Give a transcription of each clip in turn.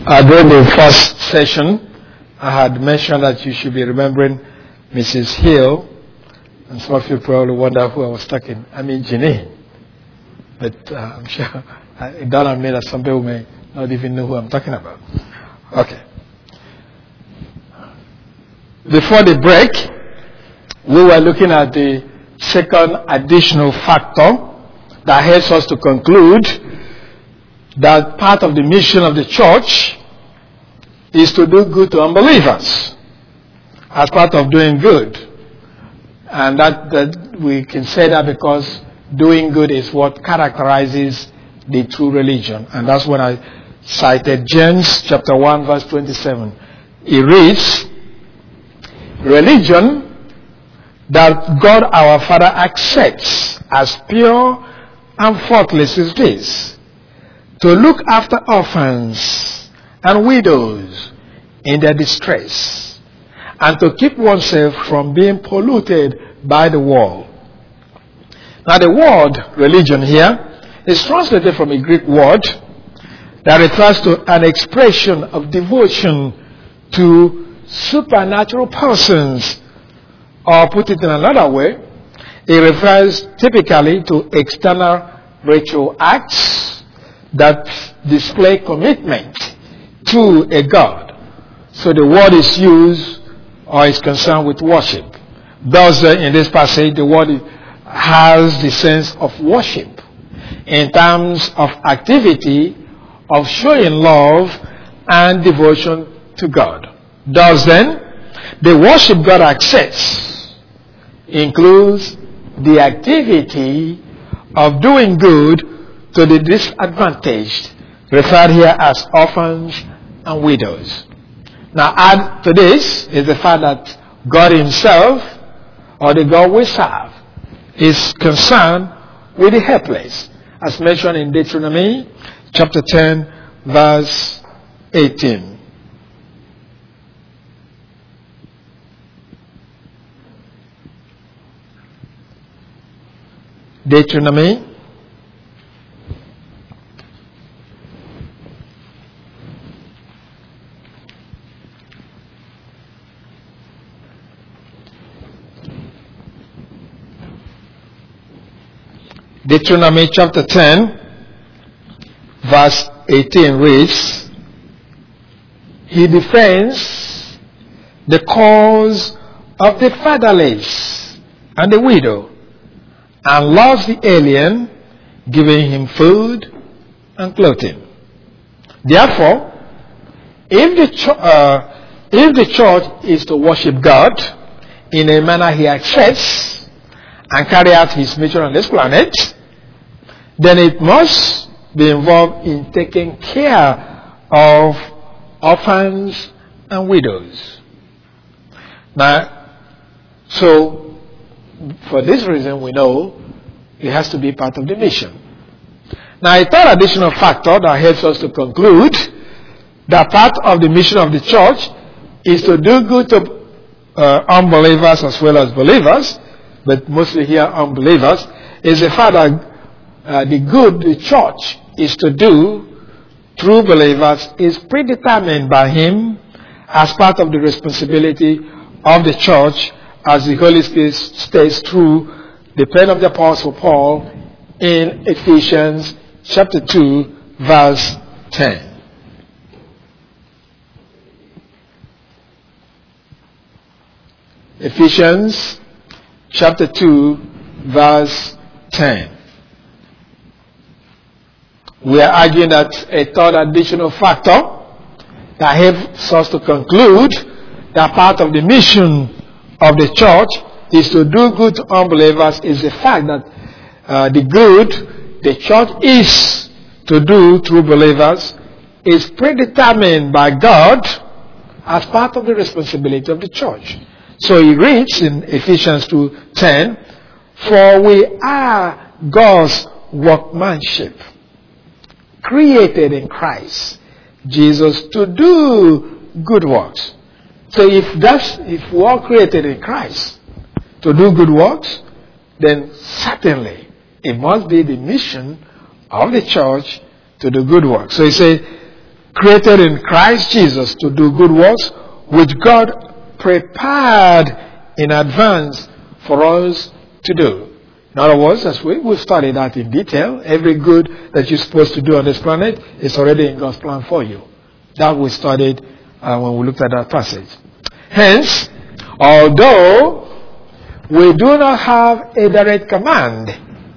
During the first session, I had mentioned that you should be remembering Mrs. Hill, and some of you probably wonder who I was talking. I mean Janine. But I'm sure it dawned on me that some people may not even know who I'm talking about. Okay. Before the break, we were looking at the second additional factor that helps us to conclude that part of the mission of the church is to do good to unbelievers as part of doing good. And that we can say that because doing good is what characterizes the true religion. And that's when I cited James chapter 1 verse 27. It reads, religion that God our Father accepts as pure and faultless is this: to look after orphans and widows in their distress, and to keep oneself from being polluted by the world. Now the word religion here is translated from a Greek word that refers to an expression of devotion to supernatural persons, or put it in another way, it refers typically to external ritual acts that display commitment to a God. So the word is used or is concerned with worship. Thus, in this passage, the word has the sense of worship in terms of activity of showing love and devotion to God. Thus then, the worship God accepts includes the activity of doing good to the disadvantaged, referred here as orphans and widows. Now add to this is the fact that God himself, or the God we serve, is concerned with the helpless, as mentioned in Deuteronomy chapter 10 verse 18. Deuteronomy chapter 10 verse 18 reads, he defends the cause of the fatherless and the widow, and loves the alien, giving him food and clothing. Therefore, if the church is to worship God in a manner he accepts and carry out his mission on this planet, then it must be involved in taking care of orphans and widows. Now, so for this reason, we know it has to be part of the mission. Now, a third additional factor that helps us to conclude that part of the mission of the church is to do good to unbelievers as well as believers, but mostly here unbelievers, is the fact that the good the church is to do through believers is predetermined by him as part of the responsibility of the church, as the Holy Spirit states through the pen of the Apostle Paul in Ephesians chapter 2 verse 10. Ephesians chapter 2 verse 10. We are arguing that a third additional factor that helps us to conclude that part of the mission of the church is to do good to unbelievers is the fact that the good the church is to do through believers is predetermined by God as part of the responsibility of the church. So he reads in Ephesians 2:10, for we are God's workmanship, created in Christ Jesus to do good works. So if we are created in Christ to do good works, then certainly it must be the mission of the church to do good works. So he says, created in Christ Jesus to do good works, which God prepared in advance for us to do. In other words, as we've studied that in detail, every good that you're supposed to do on this planet is already in God's plan for you. That we studied when we looked at that passage. Hence, although we do not have a direct command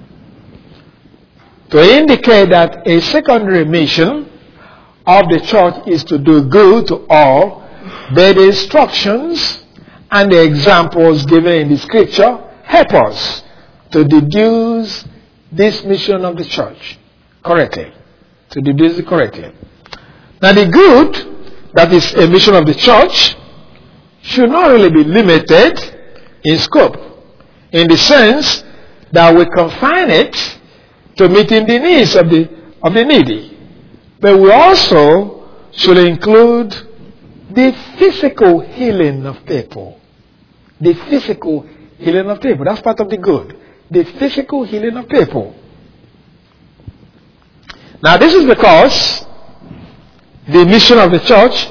to indicate that a secondary mission of the church is to do good to all, but the instructions and the examples given in the scripture help us to deduce this mission of the church correctly. To deduce it correctly. Now the good that is a mission of the church should not really be limited in scope, in the sense that we confine it to meeting the needs of the needy. But we also should include the physical healing of people. The physical healing of people. That's part of the good. The physical healing of people. Now this is because the mission of the church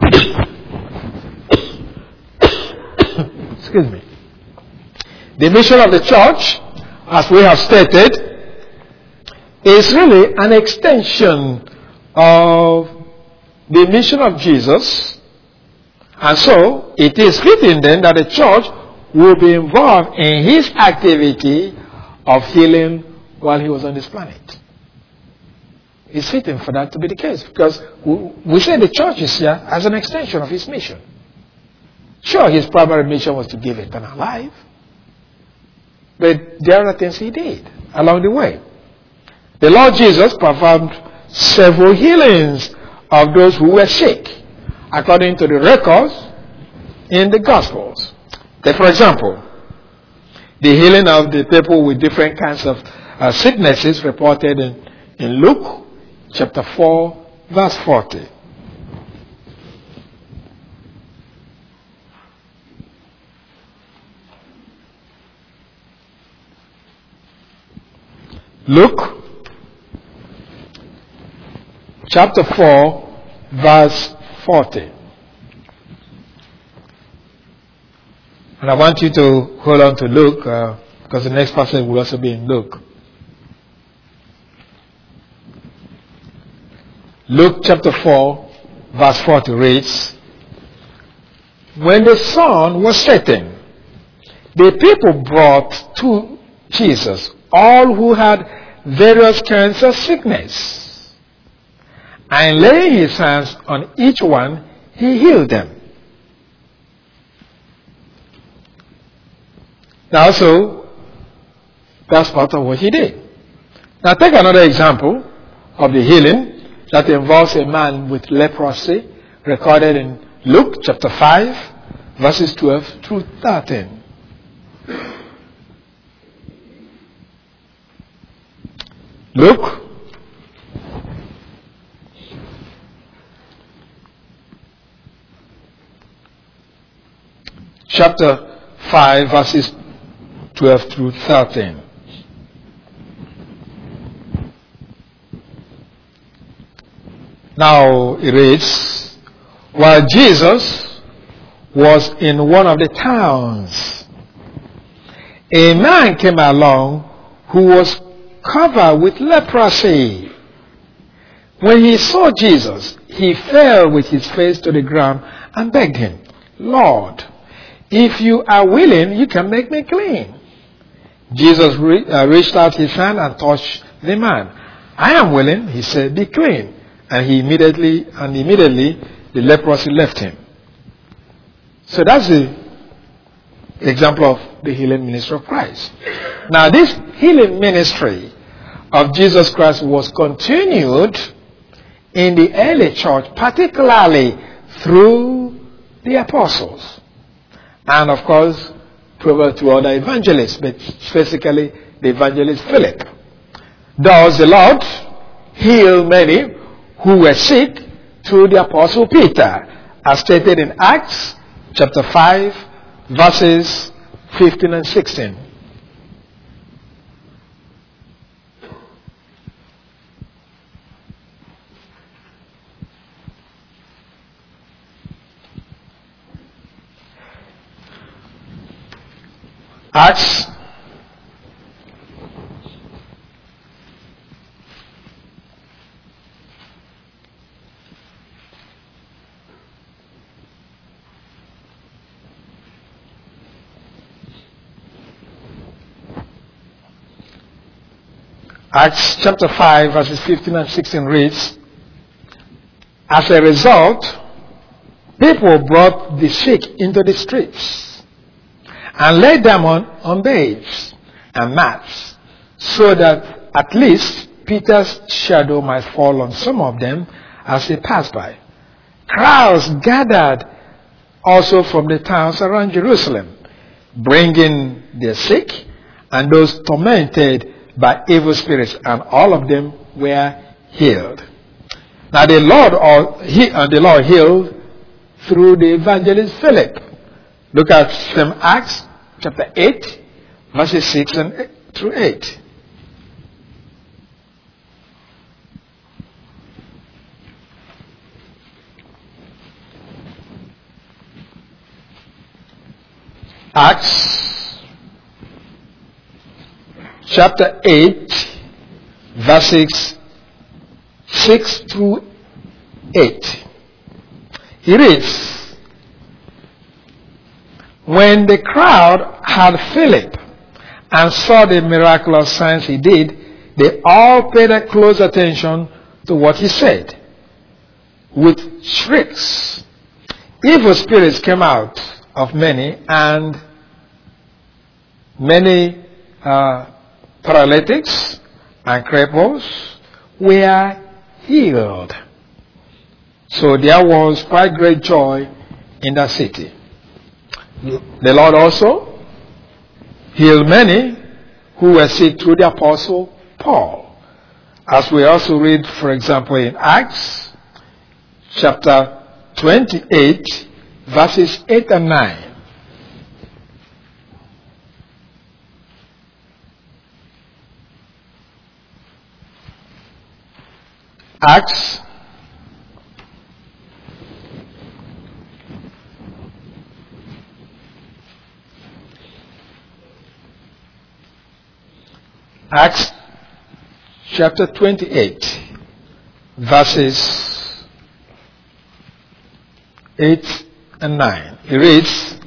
excuse me. The mission of the church, as we have stated, is really an extension of the mission of Jesus. And so, it is fitting then that the church will be involved in his activity of healing while he was on this planet. It's fitting for that to be the case, because we say the church is here as an extension of his mission. Sure, his primary mission was to give eternal life, but there are other things he did along the way. The Lord Jesus performed several healings of those who were sick, according to the records in the Gospels. Take, for example, the healing of the people with different kinds of sicknesses reported in Luke chapter 4, verse 40. Luke chapter 4, verse 40. And I want you to hold on to Luke, because the next passage will also be in Luke. Luke chapter 4, verse 40 reads, "When the sun was setting, the people brought to Jesus all who had various kinds of sickness, and laying his hands on each one, he healed them." Now, so that's part of what he did. Now, take another example of the healing that involves a man with leprosy, recorded in Luke chapter 5, verses 12 through 13. Luke chapter 5, verses 12 through 13. Now it reads, "While Jesus was in one of the towns, a man came along who was covered with leprosy. When he saw Jesus, he fell with his face to the ground and begged him, 'Lord, if you are willing, you can make me clean.' Jesus reached out his hand and touched the man. 'I am willing,' he said, 'be clean.' And immediately the leprosy left him." So that's the example of the healing ministry of Christ. Now, this healing ministry of Jesus Christ was continued in the early church, particularly through the apostles. And of course, probably to other evangelists, but specifically the evangelist Philip. Thus, the Lord healed many who were sick through the apostle Peter, as stated in Acts chapter 5, verses 15 and 16. Acts Acts chapter 5 verses 15 and 16 reads, as a result, people brought the sick into the streets and laid them on beds and mats, so that at least Peter's shadow might fall on some of them as they passed by. Crowds gathered also from the towns around Jerusalem, bringing their sick and those tormented by evil spirits, and all of them were healed. Now the Lord healed through the evangelist Philip. Look at same Acts chapter 8, verses 6 through 8. Acts chapter 8, verses 6 through 8. He reads, when the crowd had Philip and saw the miraculous signs he did, they all paid close attention to what he said. With shrieks, evil spirits came out of many, and many paralytics and cripples were healed. So there was quite great joy in that city. The Lord also healed many who were sick through the apostle Paul. As we also read, for example, in Acts chapter 28, verses 8 and 9. Acts chapter 28, verses 8 and 9. It reads,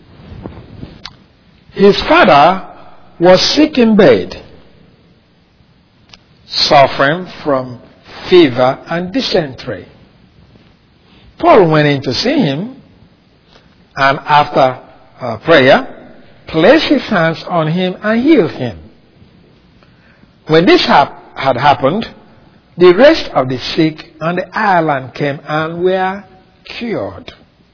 his father was sick in bed, suffering from fever and dysentery. Paul went in to see him, and after prayer, placed his hands on him and healed him. When this had happened, the rest of the sick on the island came and were cured.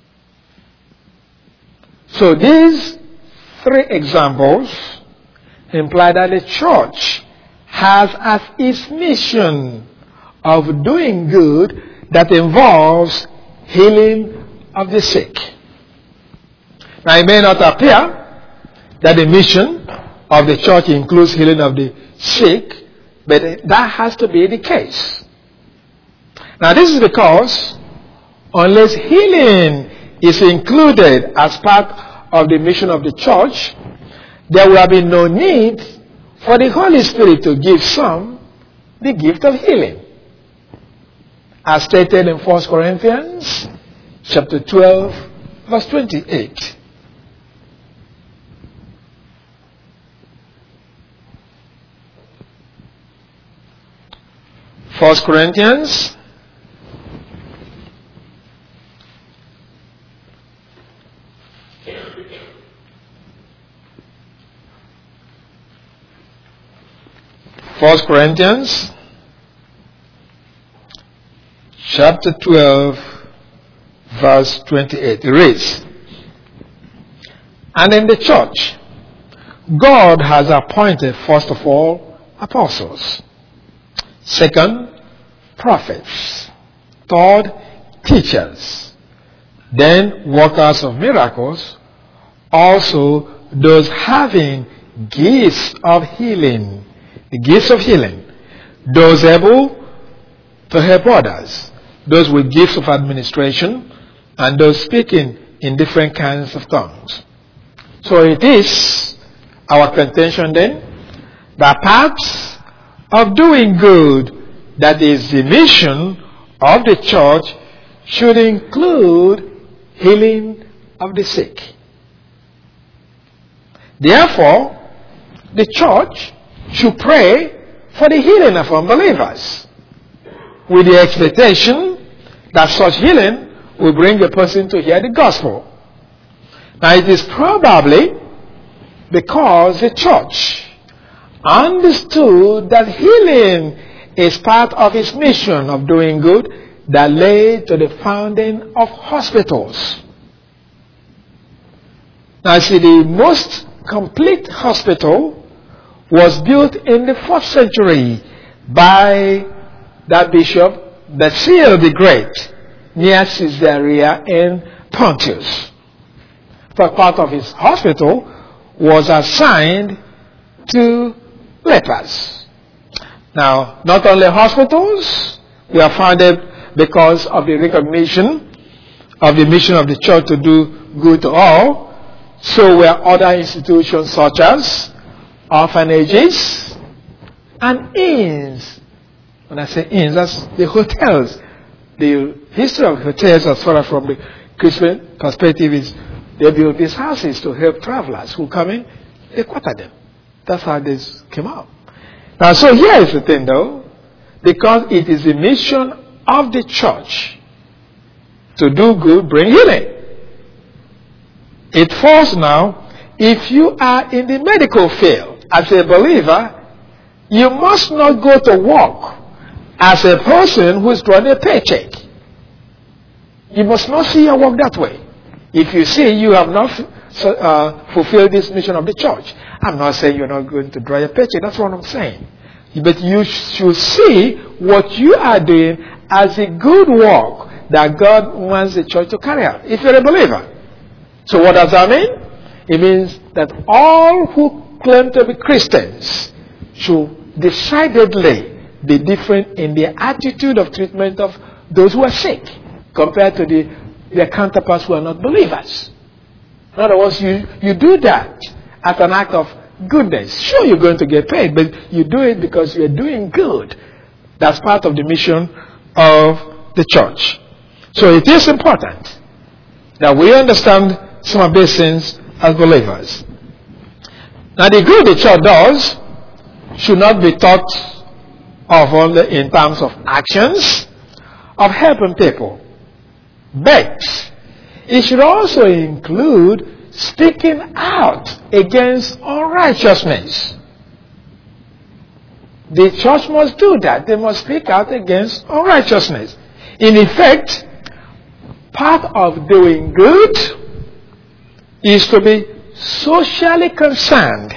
So these three examples imply that the church has as its mission of doing good that involves healing of the sick. Now it may not appear that the mission of the church includes healing of the sick, but that has to be the case. Now this is because unless healing is included as part of the mission of the church, there will be no need for the Holy Spirit to give some the gift of healing. As stated in 1 Corinthians chapter 12, verse 28. First Corinthians chapter 12, verse 28. It reads, and in the church, God has appointed first of all apostles, second, prophets, third, teachers, then workers of miracles, also those having gifts of healing, the gifts of healing, those able to help others, those with gifts of administration, and those speaking in different kinds of tongues. So it is Our contention then, the parts of doing good, that is the mission of the church, should include healing of the sick. Therefore, the church should pray for the healing of unbelievers, with the expectation that such healing will bring a person to hear the gospel. Now, it is probably because the church understood that healing is part of its mission of doing good that led to the founding of hospitals. Now, see, the most complete hospital was built in the 4th century by that bishop, Basil the Great, near Caesarea in Pontus. But part of his hospital was assigned to lepers. Now, not only hospitals were founded because of the recognition of the mission of the church to do good to all, so were other institutions such as orphanages and inns. When I say inns, that's the hotels. The history of hotels, as far as from the Christian perspective, is they built these houses to help travelers who come in, they quarter them. That's how this came out. Now, so here is the thing though, because it is the mission of the church to do good, bring healing. It falls now, if you are in the medical field as a believer, you must not go to work as a person who is drawing a paycheck. You must not see your work that way. If you see you have not fulfilled this mission of the church, I'm not saying you're not going to draw a paycheck. That's what I'm saying. But you should see what you are doing as a good work that God wants the church to carry out, if you're a believer. So what does that mean? It means that all who claim to be Christians should decidedly be different in their attitude of treatment of those who are sick compared to their counterparts who are not believers. In other words, you do that as an act of goodness. Sure, you're going to get paid, but you do it because you're doing good. That's part of the mission of the church. So it is important that we understand some of these things as believers. Now, the good the church does should not be thought of only in terms of actions of helping people, but it should also include speaking out against unrighteousness. The church must do that. They must speak out against unrighteousness. In effect, part of doing good is to be socially concerned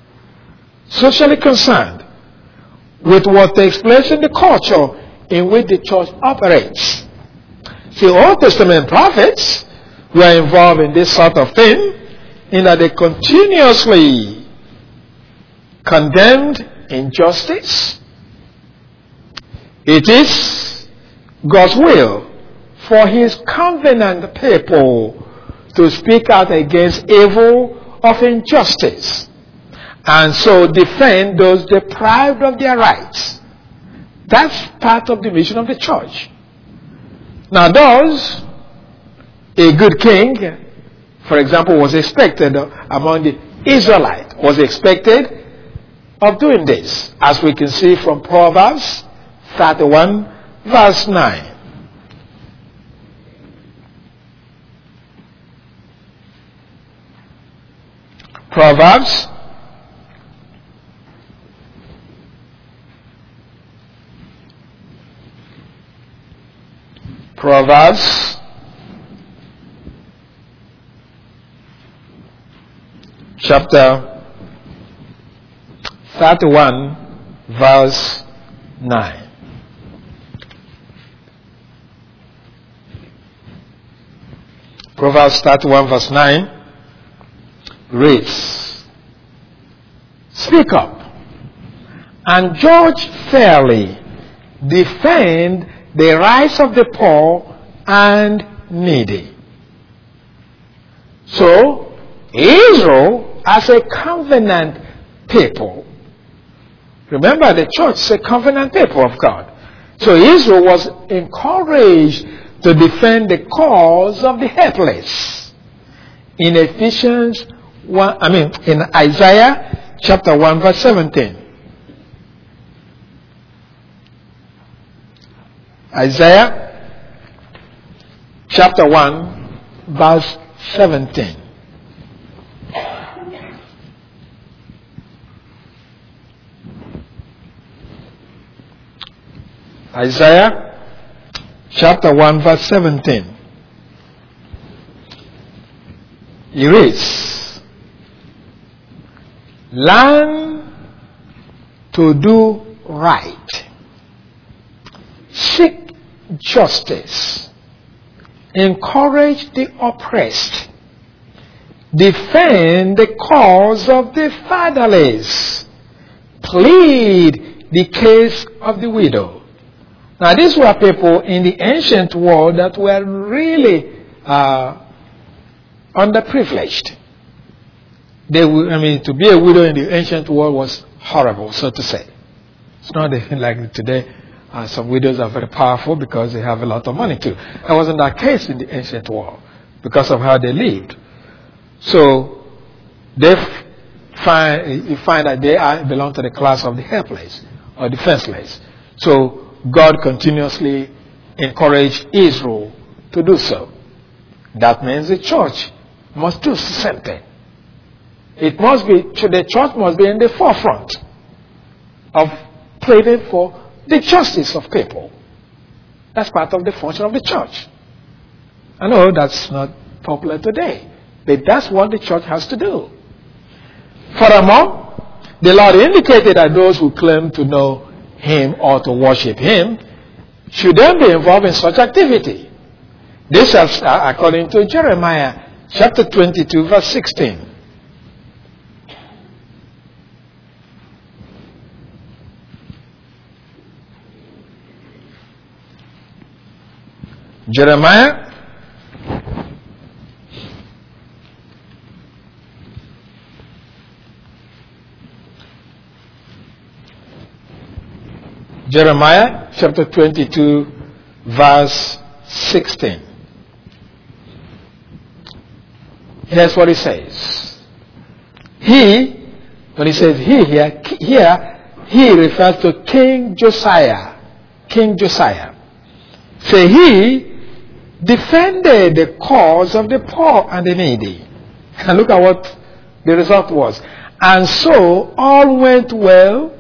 with what takes place in the culture in which the church operates. The Old Testament prophets were involved in this sort of thing, in that they continuously condemned injustice. It is God's will for His covenant people to speak out against evil of injustice, and so defend those deprived of their rights. That's part of the mission of the church. Now, those a good king, for example, was expected among the Israelites, was expected of doing this, as we can see from Proverbs 31, verse 9. Proverbs chapter 31, verse 9. Proverbs 31, verse 9 reads, "Speak up and judge fairly. Defend the rights of the poor and needy." So, Israel as a covenant people. Remember, the church is a covenant people of God. So Israel was encouraged to defend the cause of the helpless. In in Isaiah chapter 1 verse 17. Isaiah chapter 1 verse 17. Isaiah chapter 1 verse 17. He reads, learn to do right, seek justice, encourage the oppressed, defend the cause of the fatherless, plead the case of the widow. Now, these were people in the ancient world that were really underprivileged. To be a widow in the ancient world was horrible, so to say. It's not like today. Some widows are very powerful because they have a lot of money too. That wasn't that case in the ancient world because of how they lived. So you find that they belong to the class of the helpless or defenseless. So God continuously encouraged Israel to do so. That means the church must do something. The church must be in the forefront of pleading for the justice of people. That's part of the function of the church. I know that's not popular today, but that's what the church has to do. Furthermore, the Lord indicated that those who claim to know Him or to worship Him should then be involved in such activity. This is according to Jeremiah chapter 22 verse 16. Jeremiah chapter 22 verse 16. Here's what he says. When he says here he refers to King Josiah. King Josiah. Say he defended the cause of the poor and the needy. And look at what the result was. And so all went well.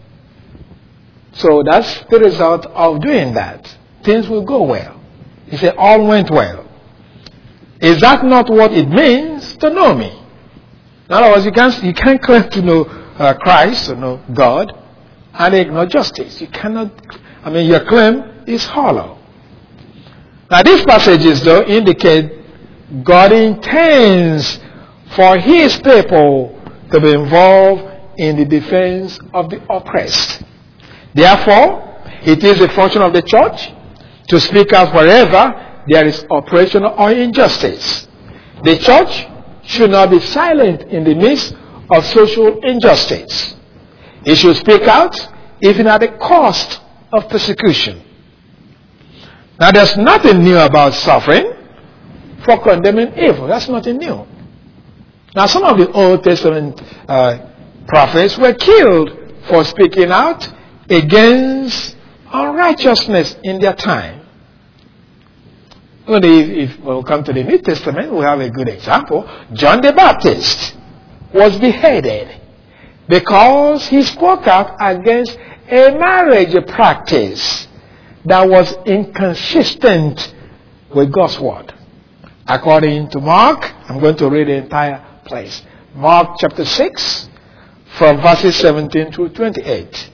So that's the result of doing that. Things will go well. He said all went well. Is that not what it means to know me? In other words, you can't claim to know Christ, to know God, and ignore justice. You cannot, your claim is hollow. Now these passages, though, indicate God intends for His people to be involved in the defense of the oppressed. Therefore, it is the function of the church to speak out wherever there is oppression or injustice. The church should not be silent in the midst of social injustice. It should speak out even at the cost of persecution. Now, there's nothing new about suffering for condemning evil. That's nothing new. Now, some of the Old Testament prophets were killed for speaking out against unrighteousness in their time. If we'll come to the New Testament, we have a good example. John the Baptist was beheaded because he spoke out against a marriage practice that was inconsistent with God's word. According to Mark, I'm going to read the entire place. Mark chapter 6, from verses 17 to 28.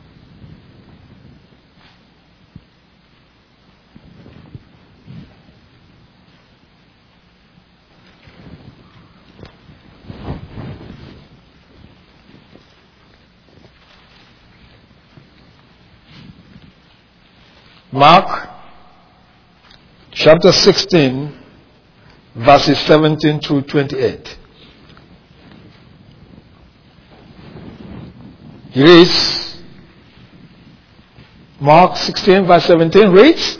Mark chapter 16, verses 17 through 28. He reads, Mark 16 verse 17 reads,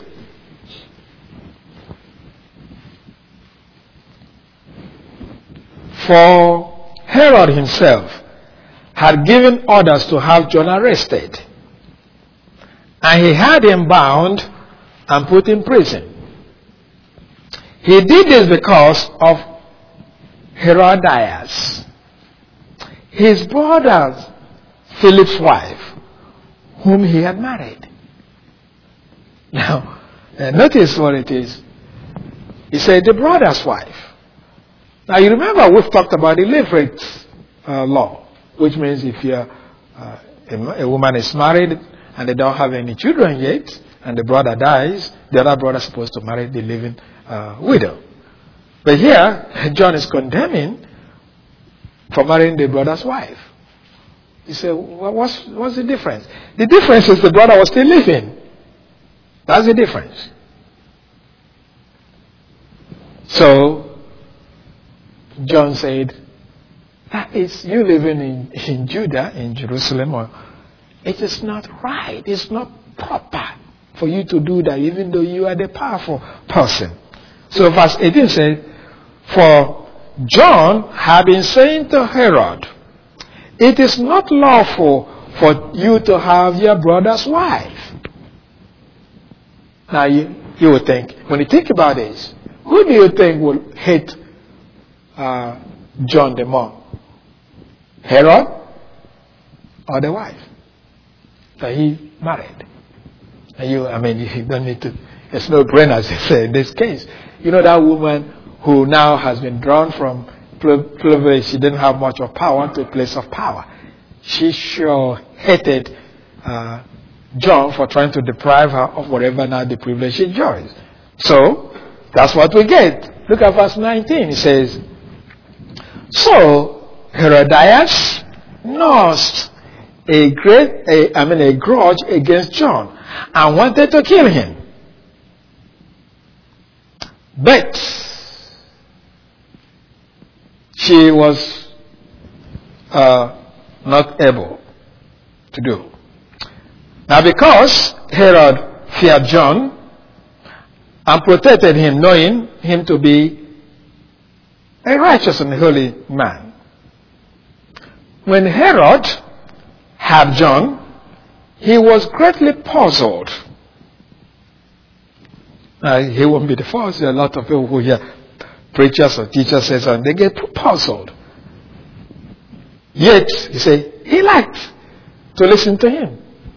for Herod himself had given orders to have John arrested, and he had him bound and put in prison. He did this because of Herodias, his brother Philip's wife, whom he had married. Now, notice what it is. He said the brother's wife. Now, you remember we've talked about the Levirate law, which means if you're, a woman is married and they don't have any children yet, and the brother dies, the other brother is supposed to marry the living widow. But here, John is condemning for marrying the brother's wife. You say, well, what's the difference? The difference is the brother was still living. That's the difference. So, John said, that is, you living in Judah, in Jerusalem, or it is not right. It's not proper for you to do that, even though you are the powerful person. So verse 18 says, for John had been saying to Herod, it is not lawful for you to have your brother's wife. Now you would think, when you think about this, who do you think will hate John the more? Herod or the wife that he married? And you don't need to, it's no brainer, as they say in this case. You know that woman who now has been drawn from privilege, she didn't have much of power, to a place of power. She sure hated John for trying to deprive her of whatever now the privilege she enjoys. So, that's what we get. Look at verse 19. It says, so Herodias nursed a grudge against John and wanted to kill him. But she was not able to do. Now, because Herod feared John and protected him, knowing him to be a righteous and holy man, when Herod had John, he was greatly puzzled. Now, he won't be the first. There are a lot of people who hear preachers or teachers say something, they get puzzled. Yet, he said, he liked to listen to him.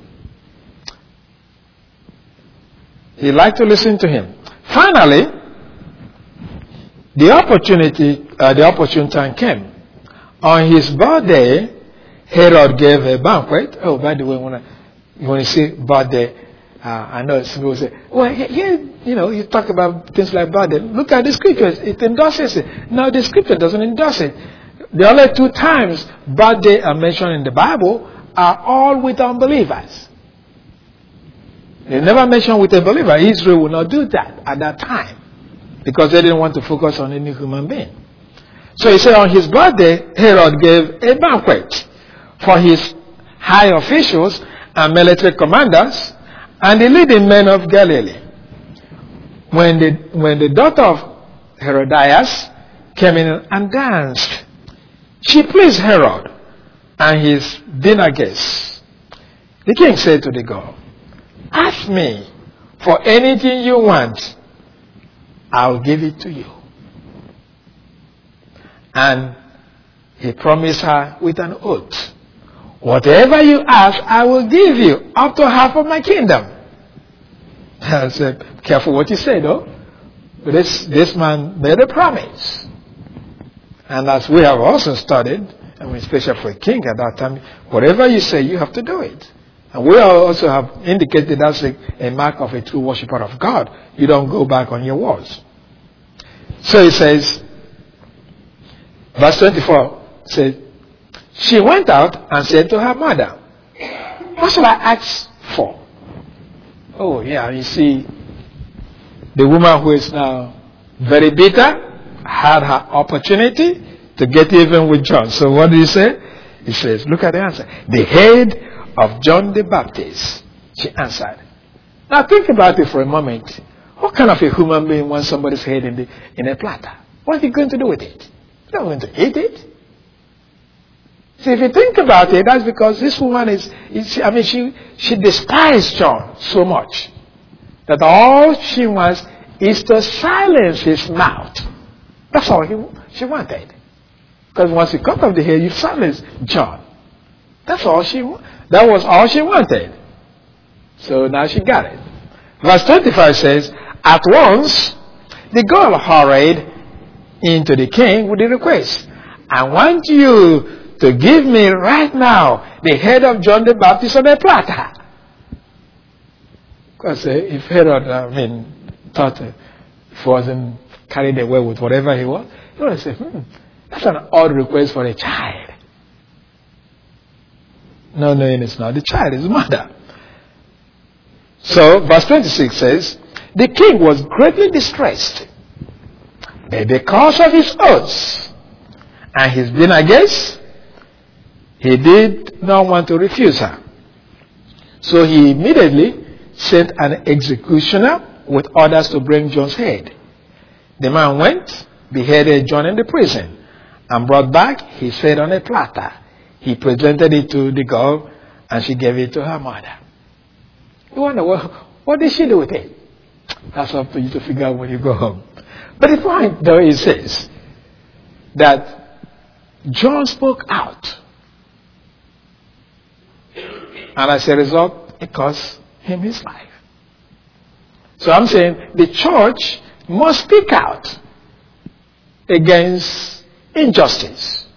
He liked to listen to him. Finally, the opportune time came. On his birthday, Herod gave a banquet. Oh, by the way, when you say birthday, I know some people say, well, here, you talk about things like birthday. Look at the scriptures. It endorses it. No, the scripture doesn't endorse it. The only 2 times birthday are mentioned in the Bible are all with unbelievers. They never mention with a believer. Israel would not do that at that time because they didn't want to focus on any human being. So he said on his birthday, Herod gave a banquet for his high officials and military commanders and the leading men of Galilee. When the daughter of Herodias came in and danced, she pleased Herod and his dinner guests. The king said to the girl, ask me for anything you want, I'll give it to you. And he promised her with an oath, whatever you ask, I will give you, up to half of my kingdom. I said, careful what you say, though. But this man made a promise. And as we have also studied, especially for a king at that time, whatever you say, you have to do it. And we also have indicated that's a mark of a true worshiper of God. You don't go back on your words. So he says, verse 24 says, she went out and said to her mother, what shall I ask for? Oh, yeah, you see, the woman who is now very bitter had her opportunity to get even with John. So what did he say? He says, look at the answer. The head of John the Baptist, she answered. Now think about it for a moment. What kind of a human being wants somebody's head in a platter? What are you going to do with it? You're not going to eat it. See, if you think about it, that's because this woman she despised John so much that all she wants is to silence his mouth. That's all she wanted. Because once you cut off the hair, you silence John. That was all she wanted. So now she got it. Verse 25 says, at once the girl hurried into the king with the request, I want you to give me right now the head of John the Baptist on a platter. Because if Herod, thought he wasn't carried away with whatever he was, he would have said, that's an odd request for a child. No, it's not. The child is mother. So, verse 26 says, the king was greatly distressed, but because of his oaths and his being a guest, he did not want to refuse her. So he immediately sent an executioner with orders to bring John's head. The man went, beheaded John in the prison, and brought back his head on a platter. He presented it to the girl, and she gave it to her mother. You wonder, what did she do with it? That's up to you to figure out when you go home. But the point, though, it says that John spoke out. And as a result, it cost him his life. So I'm saying the church must speak out against injustice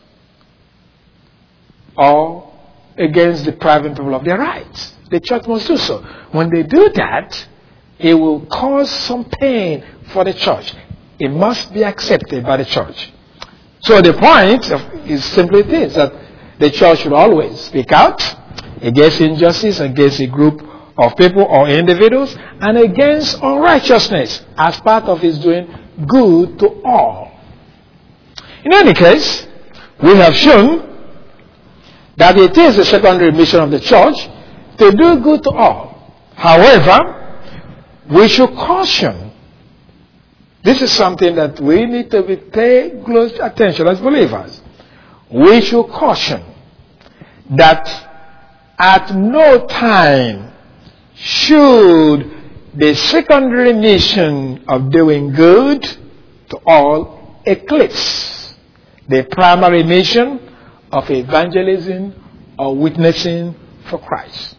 or against depriving people of their rights. The church must do so. When they do that, it will cause some pain for the church. It must be accepted by the church. So the point is simply this, that the church should always speak out against injustice, against a group of people or individuals, and against unrighteousness as part of its doing good to all. In any case, we have shown that it is the secondary mission of the church to do good to all. However, we should caution. This is something that we need to pay close attention as believers. We should caution that at no time should the secondary mission of doing good to all eclipse the primary mission of evangelism or witnessing for Christ.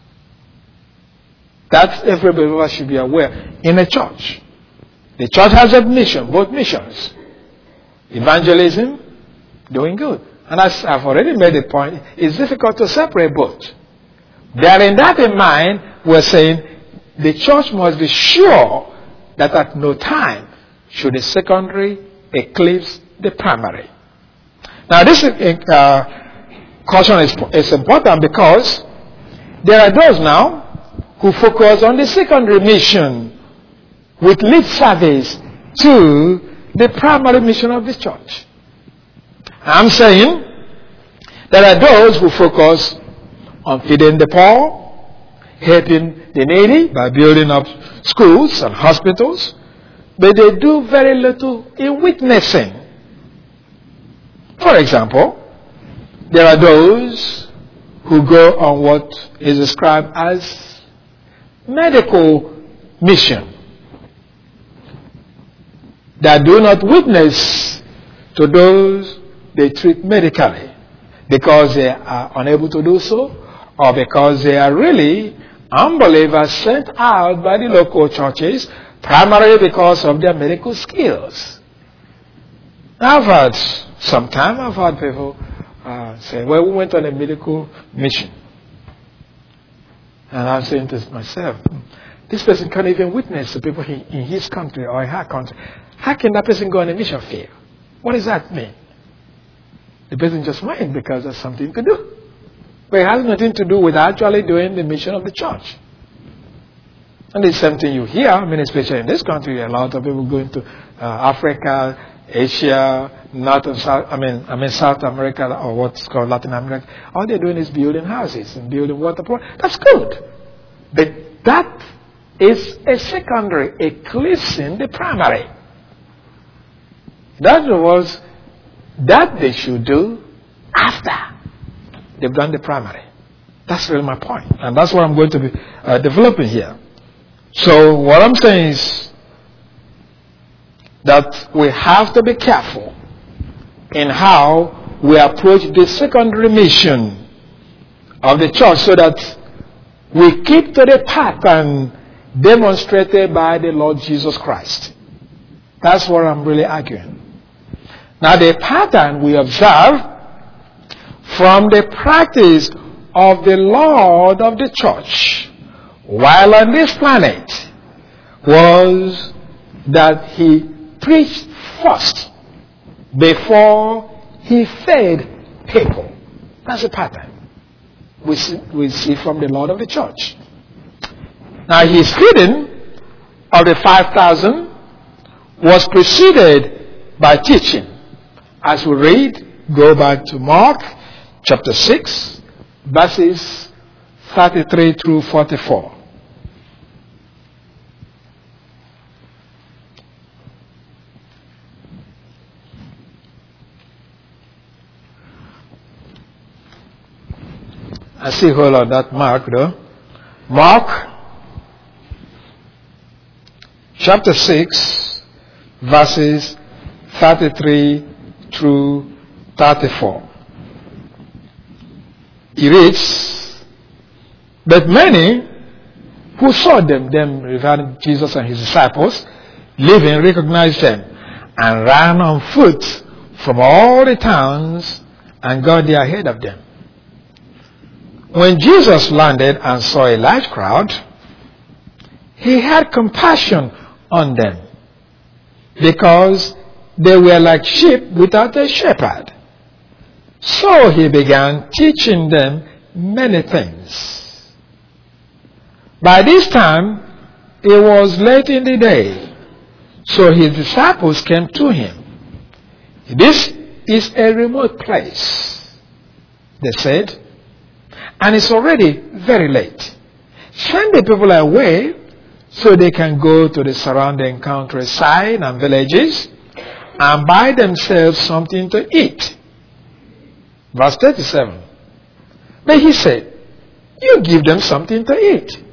That every believer should be aware in a church. The church has a mission, both missions. Evangelism, doing good. And as I've already made the point, it's difficult to separate both. Bearing that in mind, we're saying the church must be sure that at no time should the secondary eclipse the primary. Now this caution is important because there are those now who focus on the secondary mission with lip service to the primary mission of the church. I'm saying there are those who focus on feeding the poor, helping the needy by building up schools and hospitals, but they do very little in witnessing. For example, there are those who go on what is described as medical mission, that do not witness to those they treat medically because they are unable to do so, or because they are really unbelievers sent out by the local churches primarily because of their medical skills. I've heard people say, well, we went on a medical mission. And I'm saying to myself, this person can't even witness to people in his country or in her country. How can that person go on a mission field? What does that mean? The person just went because there's something to do. But it has nothing to do with actually doing the mission of the church. And it's something you hear, especially in this country, a lot of people going to Africa, Asia, North and South, South America, or what's called Latin America. All they're doing is building houses and building water projects. That's good. But that is a secondary, eclipsing the primary. That was that they should do after they've done the primary. That's really my point. And that's what I'm going to be developing here. So what I'm saying is that we have to be careful in how we approach the secondary mission of the church so that we keep to the pattern demonstrated by the Lord Jesus Christ. That's what I'm really arguing. Now the pattern we observe from the practice of the Lord of the church while on this planet was that he preached first before he fed people. That's a pattern we see from the Lord of the church. Now his feeding of the 5,000 was preceded by teaching. As we read, go back to Mark chapter 6, verses 33 through 44. I see a whole lot of that Mark though. Mark chapter 6, verses 33 through 34. He reads, but many who saw them regarding Jesus and his disciples, living, recognized them, and ran on foot from all the towns and got there ahead of them. When Jesus landed and saw a large crowd, he had compassion on them because they were like sheep without a shepherd. So he began teaching them many things. By this time, it was late in the day, so his disciples came to him. This is a remote place, they said, and it's already very late. Send the people away so they can go to the surrounding countryside and villages and buy themselves something to eat. Verse 37. But he said, you give them something to eat.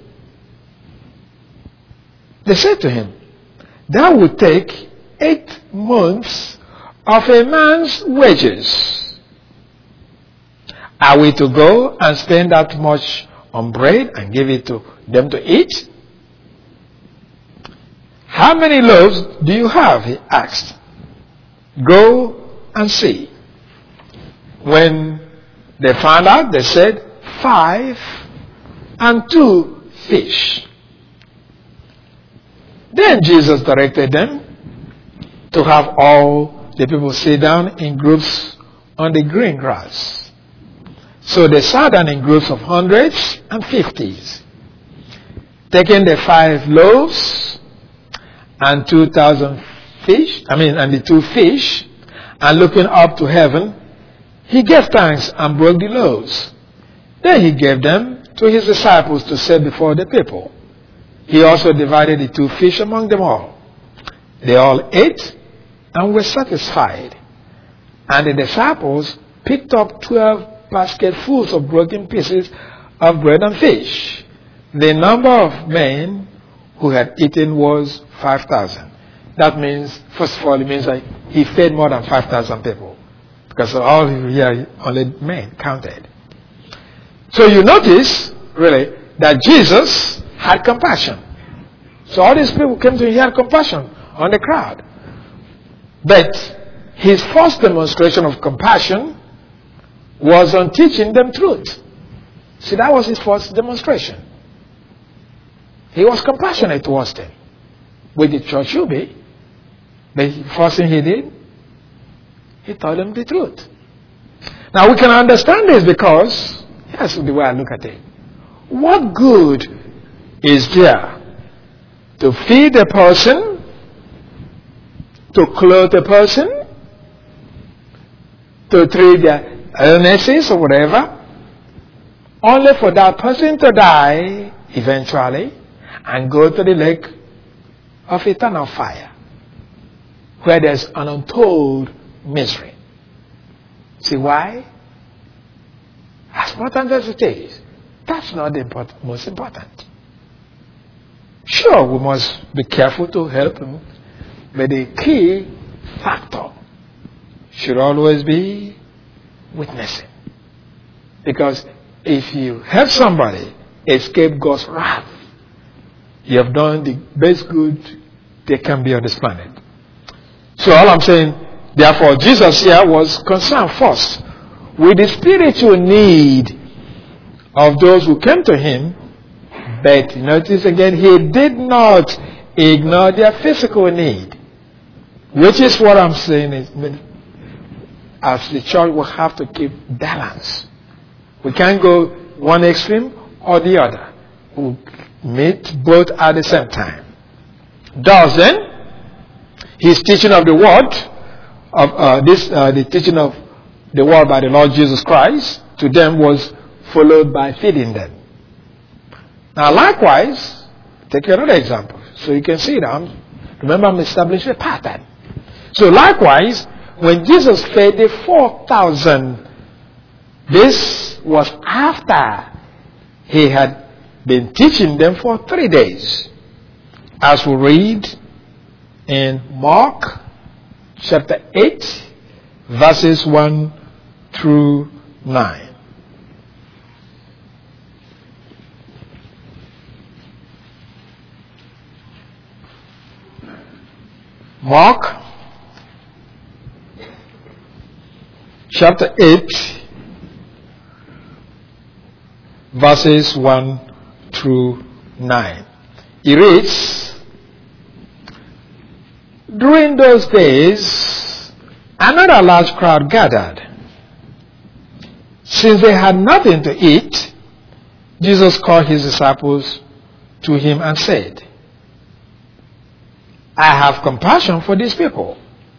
They said to him, that would take 8 months of a man's wages. Are we to go and spend that much on bread and give it to them to eat? How many loaves do you have? He asked. Go and see. When they found out, they said, 5 and 2 fish. Then Jesus directed them to have all the people sit down in groups on the green grass. So they sat down in groups of hundreds and fifties, taking the 5 loaves and 2,000 fish, and the 2 fish, and looking up to heaven, he gave thanks and broke the loaves. Then he gave them to his disciples to set before the people. He also divided the 2 fish among them all. They all ate and were satisfied. And the disciples picked up 12 basketfuls of broken pieces of bread and fish. The number of men who had eaten was 5,000. That means, first of all, it means that he fed more than 5,000 people. Because all here, only men counted. So you notice, really, that Jesus had compassion. So all these people came to him, he had compassion on the crowd. But his first demonstration of compassion was on teaching them truth. See, that was his first demonstration. He was compassionate towards them, which the church should be. The first thing he did, he told them the truth. Now we can understand this because, here's the way I look at it. What good is there to feed a person to clothe a person, to treat their illnesses or whatever, only for that person to die eventually and go to the lake of eternal fire, where there's an untold misery. See why? As important as it is, that's not the most important. Sure, we must be careful to help him, but the key factor should always be witnessing. Because if you help somebody escape God's wrath, you have done the best good there can be on this planet. So all I'm saying, therefore, Jesus here was concerned first with the spiritual need of those who came to him, but notice again, he did not ignore their physical need, which is what I'm saying is, as the church will have to keep balance. We can't go one extreme or the other. We'll meet both at the same time. Thus then, his teaching of the word, the teaching of the word by the Lord Jesus Christ to them was followed by feeding them. Now likewise, take another example so you can see it. Remember, I'm establishing a pattern. So likewise, when Jesus fed the 4,000, this was after he had been teaching them for 3 days. As we read in Mark chapter 8, verses 1 through 9. Mark chapter 8, verses 1 through 9. He reads, "During those days, another large crowd gathered. Since they had nothing to eat, Jesus called his disciples to him and said, 'I have compassion for these people.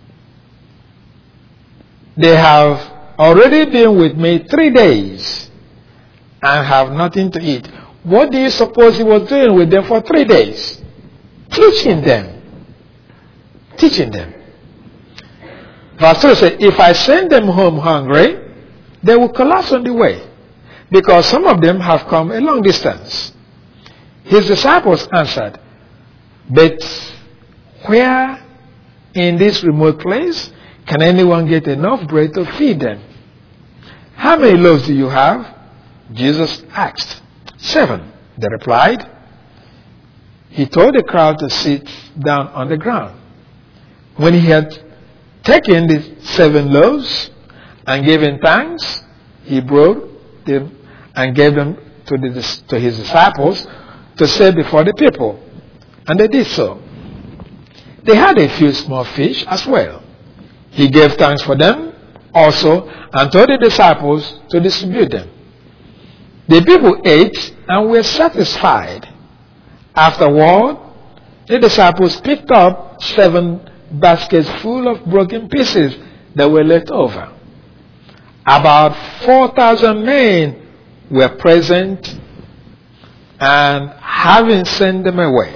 They have already been with me 3 days and have nothing to eat.'" What do you suppose he was doing with them for 3 days? Teaching them. Teaching them. Verse 3 says, "If I send them home hungry, they will collapse on the way, because some of them have come a long distance." His disciples answered, "But where in this remote place can anyone get enough bread to feed them?" "How many loaves do you have?" Jesus asked. 7, they replied. He told the crowd to sit down on the ground. When he had taken the 7 loaves and given thanks, he broke them and gave them to his disciples to set before the people. And they did so. They had a few small fish as well. He gave thanks for them also and told the disciples to distribute them. The people ate and were satisfied. Afterward, the disciples picked up 7 baskets full of broken pieces that were left over. About 4,000 men were present, and having sent them away.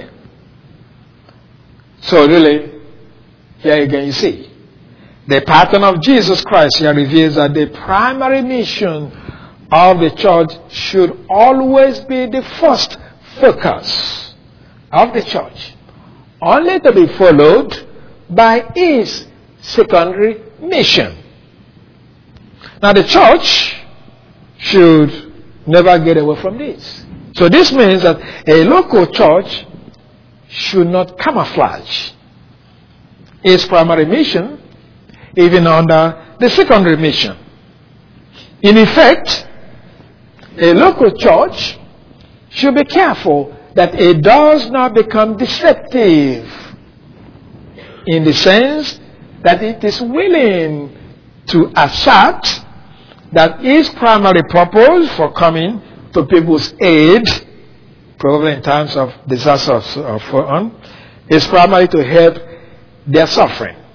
So really, here again you see, the pattern of Jesus Christ here reveals that the primary mission of the church should always be the first focus of the church, only to be followed by its secondary mission. Now the church should never get away from this. So this means that a local church should not camouflage its primary mission even under the secondary mission. In effect, a local church should be careful that it does not become deceptive in the sense that it is willing to assert that its primary purpose for coming to people's aid, probably in times of disaster or so on, is primarily to help their suffering.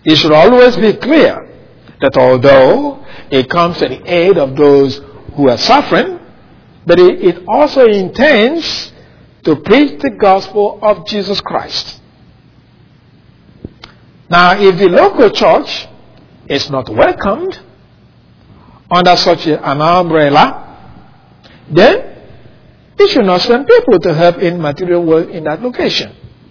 it should always be clear that although it comes to the aid of those who are suffering, but it also intends to preach the gospel of Jesus Christ. Now, if the local church is not welcomed under such an umbrella, then it should not send people to help in material work in that location.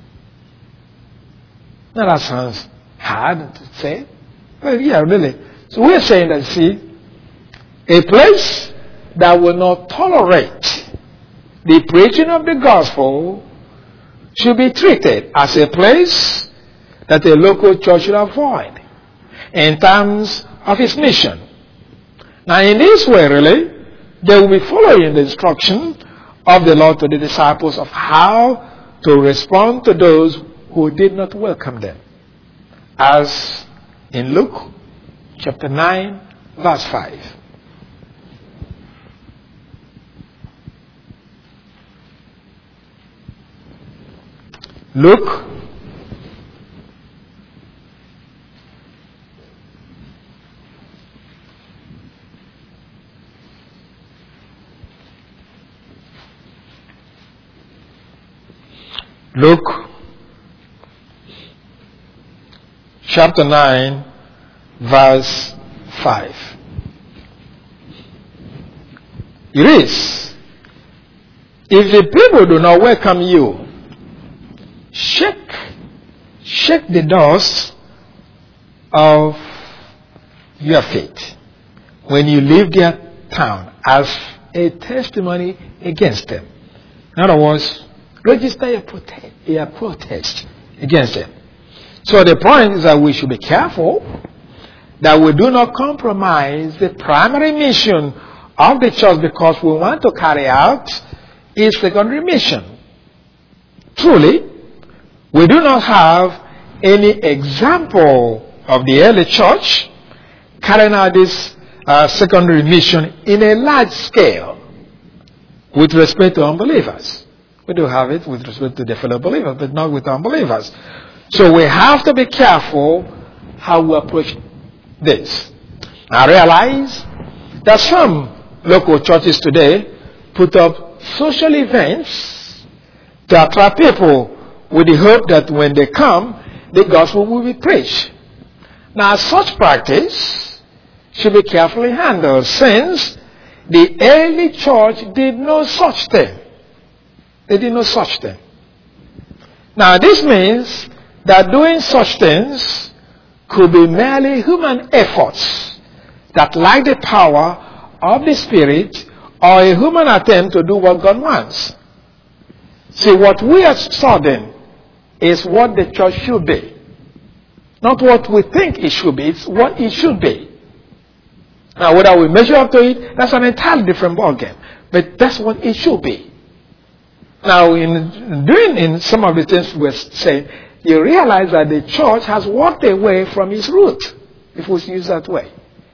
Now that sounds hard to say. Well, yeah, really. So we're saying that, see, a place that will not tolerate the preaching of the gospel should be treated as a place that a local church should avoid in terms of its mission. Now, in this way, really, they will be following the instruction of the Lord to the disciples of how to respond to those who did not welcome them. As in Luke chapter 9, verse 5. Luke chapter 9, verse 5. It is, if the people do not welcome you, shake the dust of your feet when you leave their town as a testimony against them. In other words, register your protest against them. So the point is that we should be careful that we do not compromise the primary mission of the church because we want to carry out its secondary mission. Truly, we do not have any example of the early church carrying out this secondary mission in a large scale with respect to unbelievers. We do have it with respect to the fellow believers, but not with unbelievers. So we have to be careful how we approach this. I realize that some local churches today put up social events to attract people with the hope that when they come, the gospel will be preached. Now, such practice should be carefully handled since the early church did no such thing. They did no such thing. Now, this means that doing such things could be merely human efforts that lack the power of the Spirit or a human attempt to do what God wants. See, what we are studying is what the church should be. Not what we think it should be, it's what it should be. Now, whether we measure up to it, that's an entirely different ballgame. But that's what it should be. Now, in some of the things we're saying, you realize that the church has walked away from its root, if we use that way.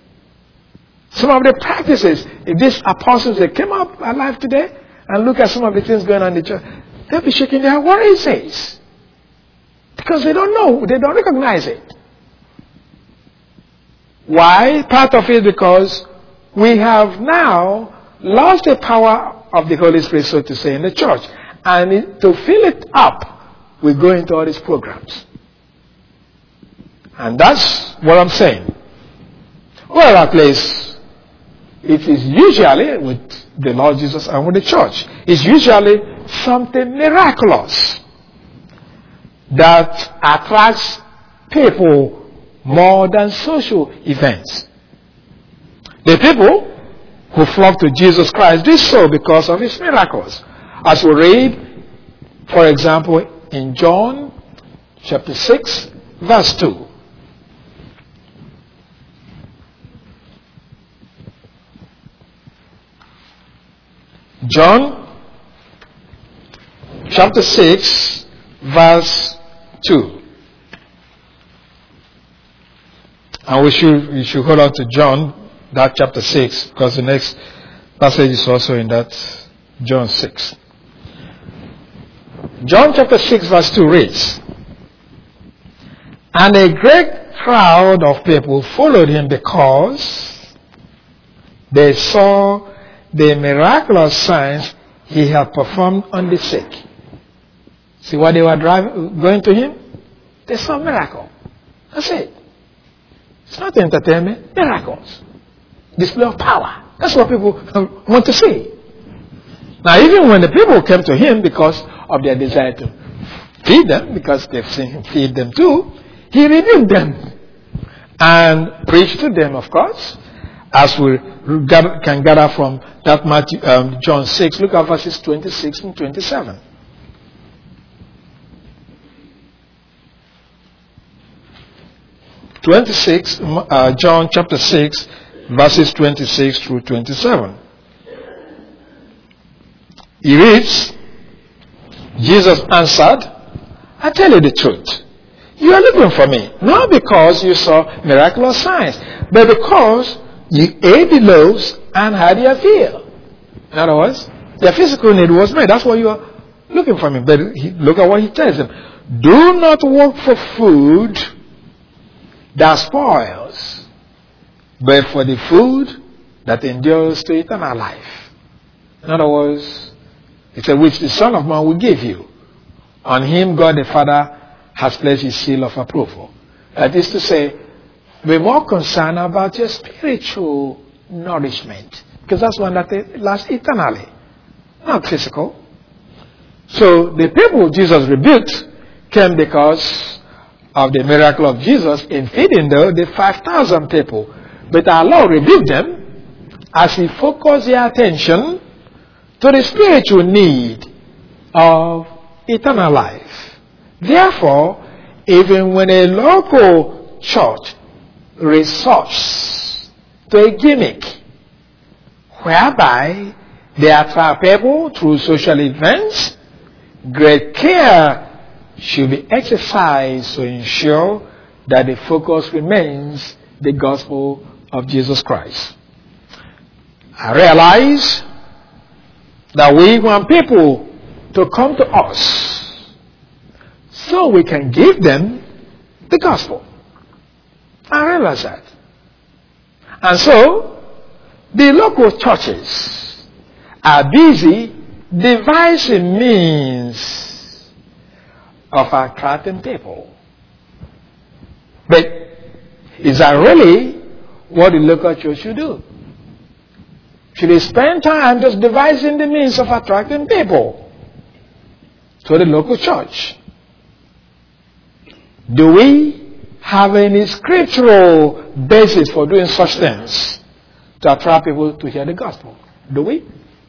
Some of the practices, if these apostles, they came up alive today and look at some of the things going on in the church, they'll be shaking their head, what it says. Because they don't know, they don't recognize it. Why? Part of it because we have now lost the power of the Holy Spirit, so to say, in the church. And to fill it up, we go into all these programs. And that's what I'm saying. Well, at least, it is usually with the Lord Jesus and with the church. It's usually something miraculous that attracts people more than social events. The people who flock to Jesus Christ did so because of his miracles. As we read, for example, in John chapter 6, verse 2. John chapter 6, verse 2. And we should hold on to John, that chapter 6, because the next passage is also in that John 6. John chapter 6, verse 2 reads, And a great crowd of people followed him because they saw the miraculous signs he had performed on the sick. See why they were going to him? They saw miracle. That's it. It's not entertainment. Miracles. Display of power. That's what people want to see. Now, even when the people came to him because of their desire to feed them, because they've seen him feed them too, he rebuked them and preached to them, of course, as we can gather from that John 6. Look at verses 26 and 27. John chapter 6, verses 26 through 27. He reads, Jesus answered, I tell you the truth. You are looking for me, not because you saw miraculous signs, but because you ate the loaves and had your fill. In other words, their physical need was met. That's why you are looking for me. But look at what he tells them. Do not work for food that spoils, but for the food that endures to eternal life. In other words, it said, which the Son of Man will give you. On him God the Father has placed his seal of approval. That is to say, be more concerned about your spiritual nourishment, because that's one that lasts eternally, not physical. So the people Jesus rebuked came because of the miracle of Jesus in feeding the 5,000 people. But our Lord rebuked them as he focused their attention to the spiritual need of eternal life. Therefore, even when a local church resorts to a gimmick whereby they attract people through social events, great care should be exercised to ensure that the focus remains the gospel of Jesus Christ. I realize that we want people to come to us so we can give them the gospel. I realize that. And so, the local churches are busy devising means of attracting people. But is that really what the local church should do? Should they spend time just devising the means of attracting people to the local church? Do we have any scriptural basis for doing such things to attract people to hear the gospel? Do we?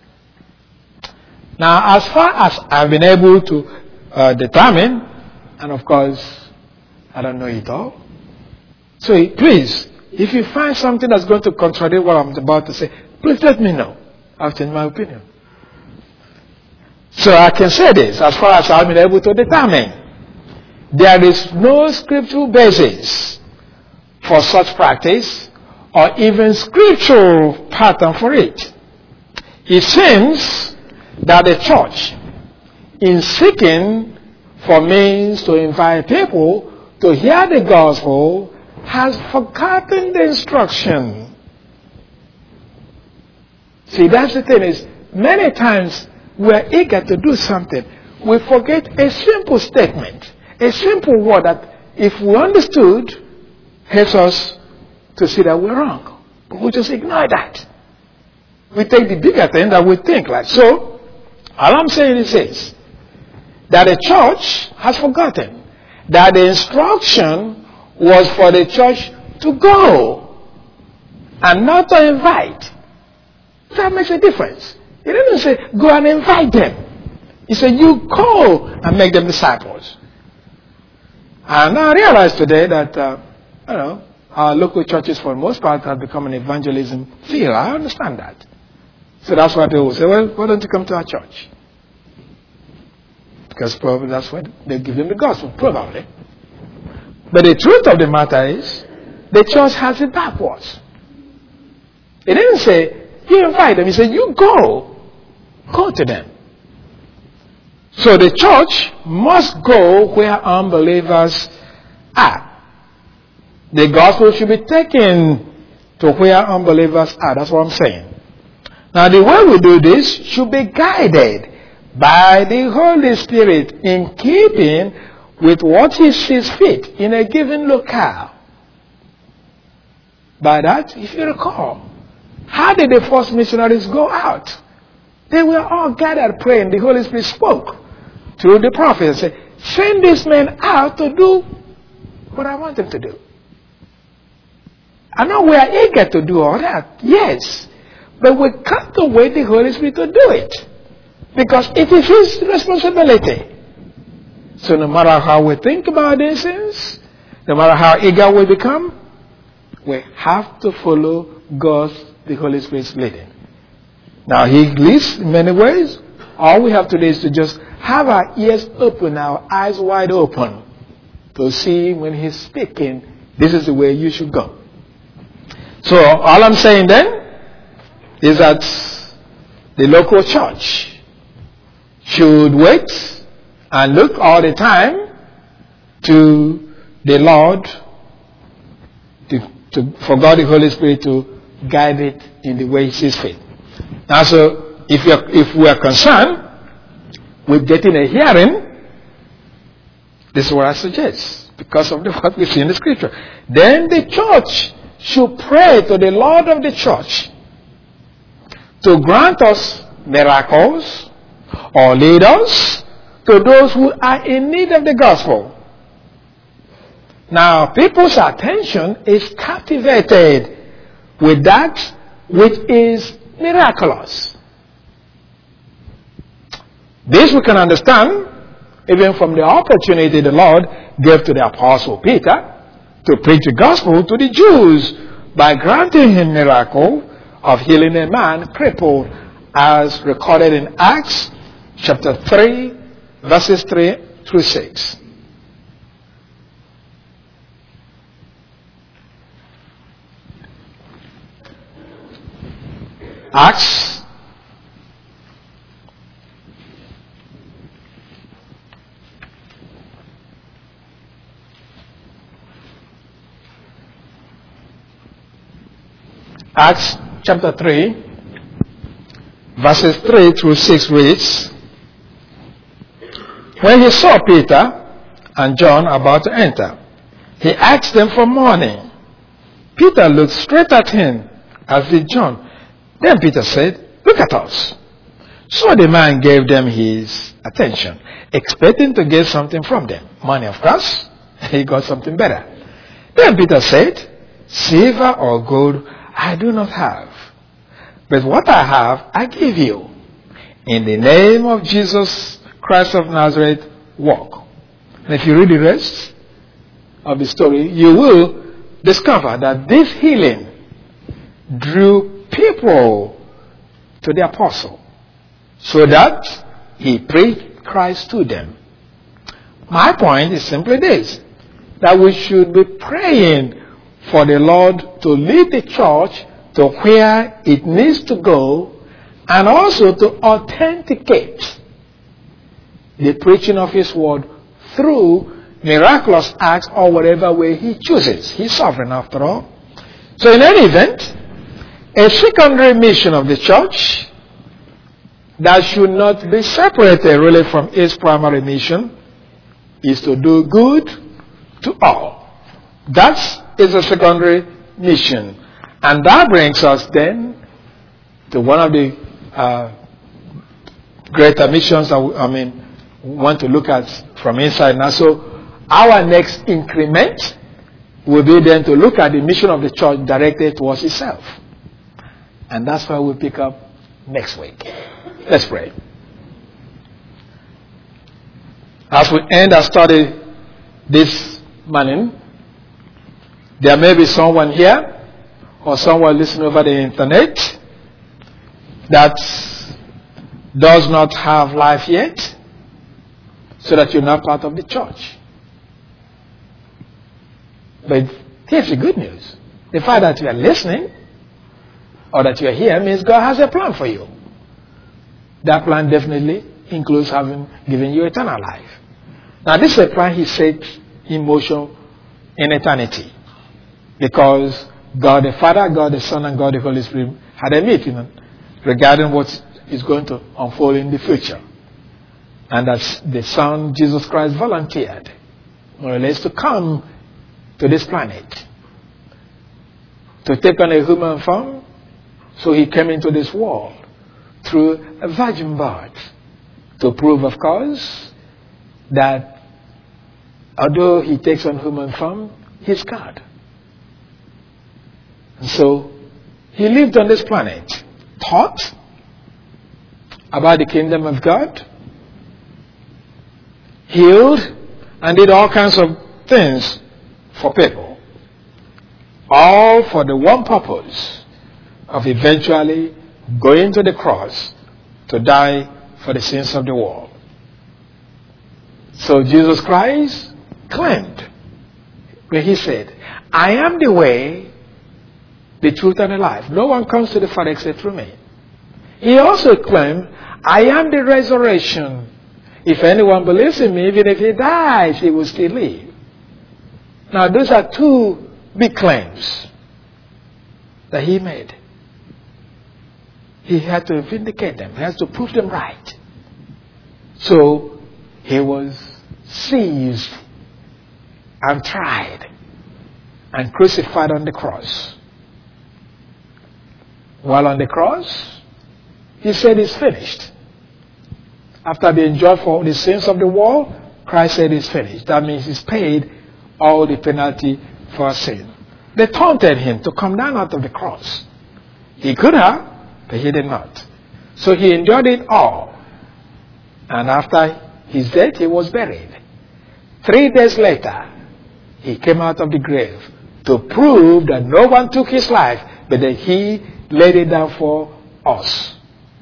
Now, as far as I've been able to determine, and of course, I don't know it all. So please, if you find something that's going to contradict what I'm about to say, please let me know. I've changed my opinion. So I can say this, as far as I've been able to determine, there is no scriptural basis for such practice or even scriptural pattern for it. It seems that the church, in seeking for means to invite people to hear the gospel, has forgotten the instruction. See, that's the thing is, many times we're eager to do something. We forget a simple statement, a simple word that, if we understood, helps us to see that we're wrong. But we just ignore that. We take the bigger thing that we think like. So, all I'm saying is this, that the church has forgotten that the instruction was for the church to go and not to invite. That makes a difference. He didn't say, go and invite them. He said, you go and make them disciples. And I realize today that, our local churches for the most part have become an evangelism field. I understand that. So that's why people say, well, why don't you come to our church? Because probably that's where they give them the gospel, probably. But the truth of the matter is, the church has it backwards. It didn't say, you invite them. He said, you go. Go to them. So the church must go where unbelievers are. The gospel should be taken to where unbelievers are. That's what I'm saying. Now, the way we do this should be guided by the Holy Spirit in keeping with what He sees fit in a given locale. By that, if you recall, how did the first missionaries go out? They were all gathered praying. The Holy Spirit spoke through the prophet and said, send this man out to do what I want him to do. I know we are eager to do all that, yes. But we can't wait the Holy Spirit to do it. Because it is His responsibility. So no matter how we think about these things, no matter how eager we become, we have to follow God's, the Holy Spirit's leading. Now He leads in many ways. All we have to do is to just have our ears open, our eyes wide open, to see when He's speaking, this is the way you should go. So all I'm saying then is that the local church should wait and look all the time to the Lord, for God the Holy Spirit to guide it in the way He sees fit. Now, so if we are concerned with getting a hearing, this is what I suggest, because of what we see in the Scripture. Then the church should pray to the Lord of the church to grant us miracles or lead us to those who are in need of the gospel. Now, people's attention is captivated with that which is miraculous. This we can understand even from the opportunity the Lord gave to the Apostle Peter to preach the gospel to the Jews by granting him miracle of healing a man crippled, as recorded in Acts chapter 3, verses 3 through 6. Acts chapter 3, verses 3 through 6 reads, when he saw Peter and John about to enter, he asked them for money. Peter looked straight at him, as did John. Then Peter said, look at us. So the man gave them his attention, expecting to get something from them. Money, of course. He got something better. Then Peter said, silver or gold I do not have, but what I have I give you. In the name of Jesus Christ of Nazareth, walk. And if you read the rest of the story, you will discover that this healing drew people to the apostle so that he preached Christ to them. My point is simply this, that we should be praying for the Lord to lead the church to where it needs to go, and also to authenticate the preaching of His word through miraculous acts or whatever way He chooses. He's sovereign after all. So in any event, a secondary mission of the church that should not be separated really from its primary mission is to do good to all. That is a secondary mission. And that brings us then to one of the greater missions that we want to look at from inside now. So our next increment will be then to look at the mission of the church directed towards itself. And that's why we'll pick up next week. Let's pray. As we end our study this morning, there may be someone here or someone listening over the internet that does not have life yet, so that you're not part of the church. But here's the good news. The fact that you are listening or that you are here means God has a plan for you. That plan definitely includes given you eternal life. Now this is a plan He set in motion in eternity. Because God the Father, God the Son, and God the Holy Spirit had a meeting regarding what is going to unfold in the future. And that the Son, Jesus Christ, volunteered, more or less, to come to this planet, to take on a human form. So he came into this world through a virgin birth, to prove, of course, that although he takes on human form, he's God. And so he lived on this planet, taught about the kingdom of God, healed, and did all kinds of things for people. All for the one purpose of eventually going to the cross to die for the sins of the world. So Jesus Christ claimed when he said, I am the way, the truth, and the life. No one comes to the Father except through me. He also claimed, I am the resurrection. If anyone believes in me, even if he dies, he will still live. Now, those are two big claims that he made. He had to vindicate them. He has to prove them right. So, he was seized and tried and crucified on the cross. While on the cross, he said, it's finished. After being judged for the sins of the world, Christ said, it's finished. That means he's paid all the penalty for our sin. They taunted him to come down out of the cross. He could have, but he did not. So he endured it all. And after his death, he was buried. 3 days later, he came out of the grave to prove that no one took his life, but that he laid it down for us.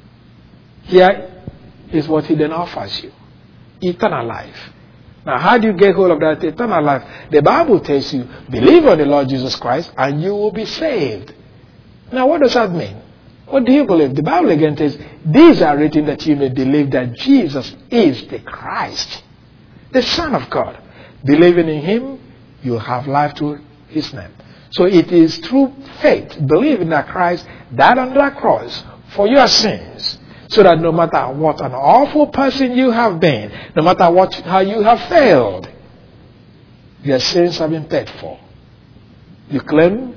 Here is what he then offers you. Eternal life. Now, how do you get hold of that eternal life? The Bible tells you, believe on the Lord Jesus Christ and you will be saved. Now, what does that mean? What do you believe? The Bible again says, these are written that you may believe that Jesus is the Christ, the Son of God. Believing in him, you have life through his name. So it is through faith, believing that Christ died on that cross for your sins, so that no matter what an awful person you have been, no matter how you have failed, your sins have been paid for. You claim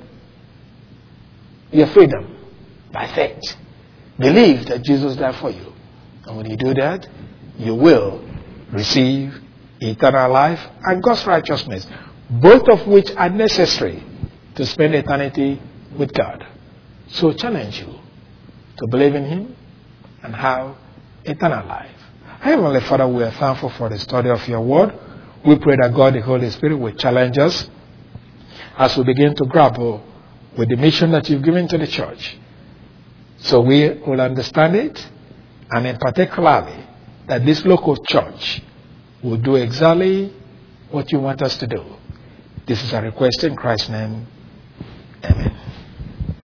your freedom by faith. Believe that Jesus died for you. And when you do that, you will receive eternal life and God's righteousness, both of which are necessary to spend eternity with God. So I challenge you to believe in him and have eternal life. Heavenly Father, we are thankful for the study of your word. We pray that God, the Holy Spirit, will challenge us as we begin to grapple with the mission that you've given to the church. So we will understand it, and in particularly that this local church will do exactly what you want us to do. This is our request in Christ's name. Amen.